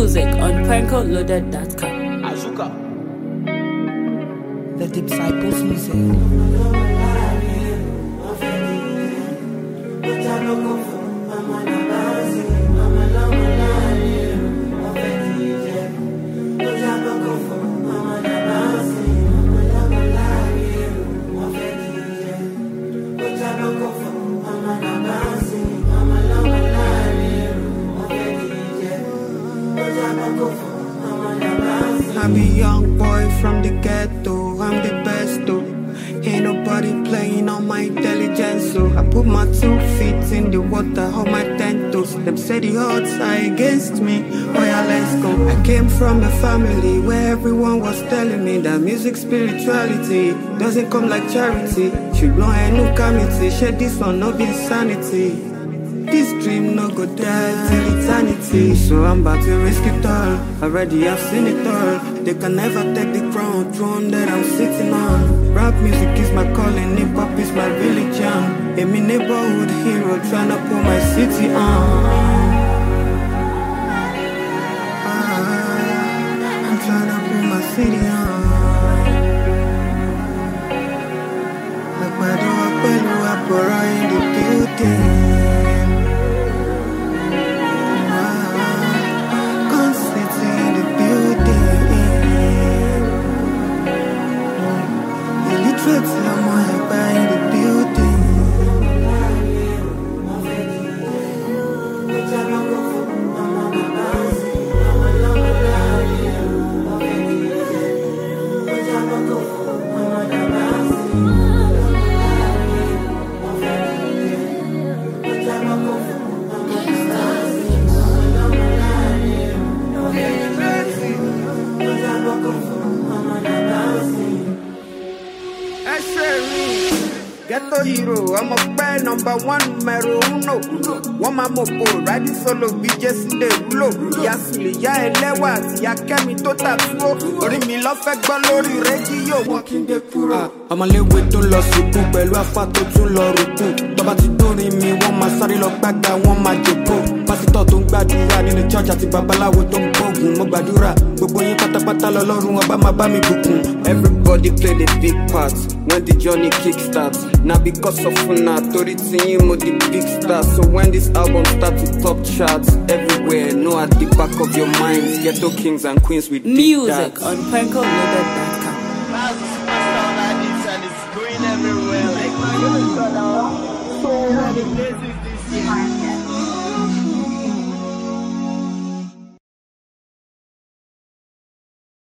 Music on prankoloaded.com. Azuka. The Disciples Music. I'm a young boy from the ghetto, I'm the best though. Ain't nobody playing on my intelligence, so I put my 2 feet in the water, hold my 10 toes. Them say the odds are against me, oh yeah, let's go. I came from a family where everyone was telling me that music spirituality doesn't come like charity. Should know I no committee, share this one, no be insanity. This dream no go die till eternity, so I'm about to risk it all. Already I've seen it all. They can never take the throne that I'm sitting on. Rap music is my calling, hip hop is my religion. I'm a neighborhood hero trying to put my city on. I'm trying to put my city on. Like my door, Apora in the building. Ghetto hero, I'm a bad number 1, numero uno. One man mopo, riding solo, be just in the low. Yasili, ya elewa, ya kemi tota tuo. Ori mi lo fe gbo lori radio, walking the puro. I'm a lewe to lo suku, pẹ̀lú afa to tún lọ ruku. Tọ́ba ti dórí mi, wọ́n máa sáré lọ gbàgbà, wọ́n máa jòkó. Pásítọ̀ tó ń gbàdúrà nínú church àti babaláwo tó ń gbógun. Mo gbàdúrà, gbogbo yín pátápátá lọ́lọ́run ọba máa bá mi bùkún. Everybody played a big part when the journey kickstarts. Now because of Funa, Tori Tinyimo, the big star. So when this album starts to top charts everywhere, know at the back of your minds, Ghetto Kings and Queens with Music on prankoloaded.com. That's the superstar that is, and it's going everywhere. Like, my God, so many places this year.